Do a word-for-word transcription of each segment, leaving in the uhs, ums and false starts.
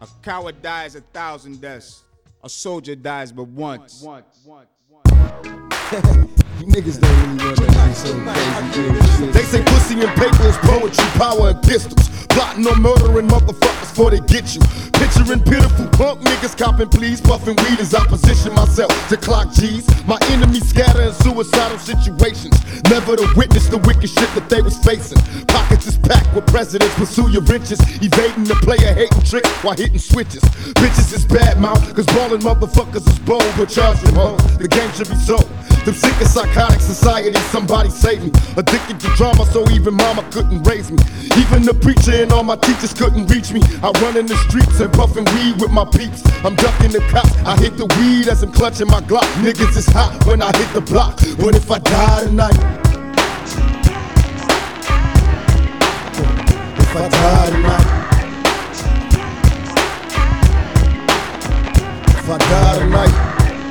A coward dies a thousand deaths. A soldier dies but once. You niggas don't really want that be so crazy. They say pussy and paper is poetry, power and pistols. Plotting on murdering motherfuckers before they get you. Picturing pitiful punk niggas copping pleas, puffing weed as I position myself to clock G's. My enemies scatter in suicidal situations, never to witness the wicked shit that they was facing. Pockets is packed with presidents, pursue your riches, evading the player hating trick while hitting switches. Bitches is bad mouth, cause ballin' motherfuckers is bold, but charge them home. The game should be sold. Them sick and psychotic society, somebody save me. Addicted to drama, so even mama couldn't raise me. Even the preacher and all my teachers couldn't reach me. I run in the streets and puffin' weed with my peeps. I'm ducking the cops, I hit the weed as I'm clutching my Glock. Niggas is hot when I hit the block. What if I die tonight? If I die tonight? If I die tonight?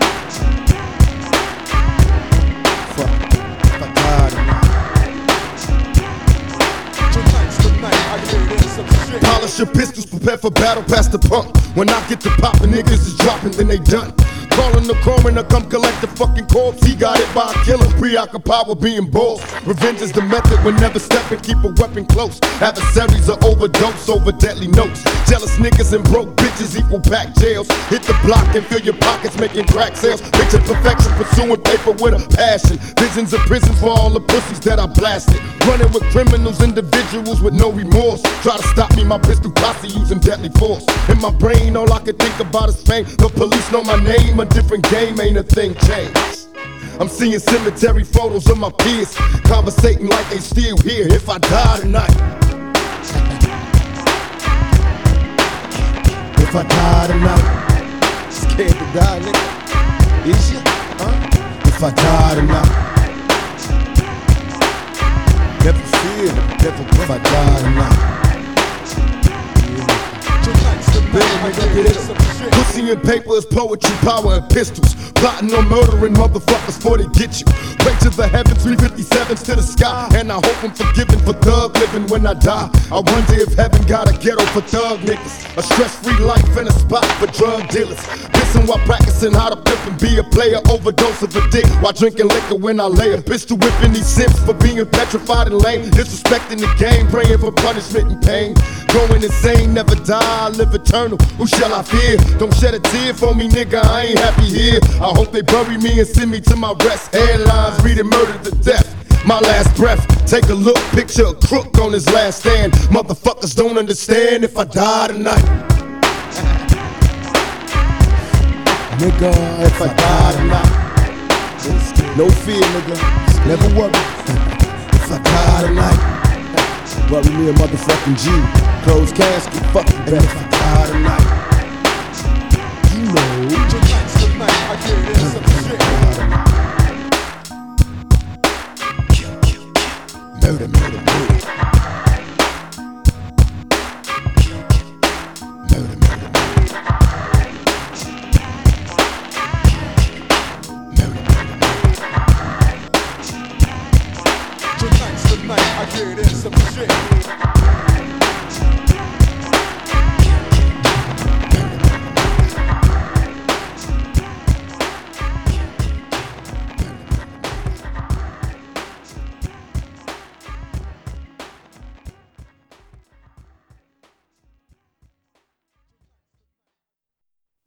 Polish your pistols, prepare for battle, pass the pump. When I get to poppin', niggas is dropping, then they done. Calling the coroner, come collect the fucking corpse. He got it by a killer, preoccupied with being bold. Revenge is the method, when never stepping, keep a weapon close. Adversaries are overdose over deadly notes. Jealous niggas and broke bitches equal packed jails. Hit the block and fill your pockets, making crack sales. Picture perfection, pursuing paper with a passion. Visions of prisons for all the pussies that I blasted. Running with criminals, individuals with no remorse. Try to stop me, my pistol posse using deadly force. In my brain, all I can think about is fame. The police know my name, a different game, ain't a thing changed. I'm seeing cemetery photos of my peers, conversating like they still here. If I die tonight, if I die tonight, scared to die, nigga. Is you? Huh? If I die tonight, never fear, never if I die tonight. Pussy and paper is poetry, power and pistols. Plotting on murdering motherfuckers before they get you. Pray to the heavens, three fifty-sevens to the sky. And I hope I'm forgiven for thug living when I die. I wonder if heaven got a ghetto for thug niggas, a stress-free life and a spot for drug dealers. Listen while practicing how to pimp and be a player. Overdose of a dick while drinking liquor when I lay a pistol whipping these simps for being petrified and lame. Disrespecting the game, praying for punishment and pain. Going insane, never die, live eternal. Who shall I fear? Don't shed a tear for me, nigga, I ain't happy here. I hope they bury me and send me to my rest. Headlines reading murder to death. My last breath, take a look, picture a crook on his last stand. Motherfuckers don't understand if I die tonight. Nigga, if I die tonight, no fear, nigga, never worry. If I die tonight, bury me a motherfucking G. Closed casket, fuck you, if I die tonight.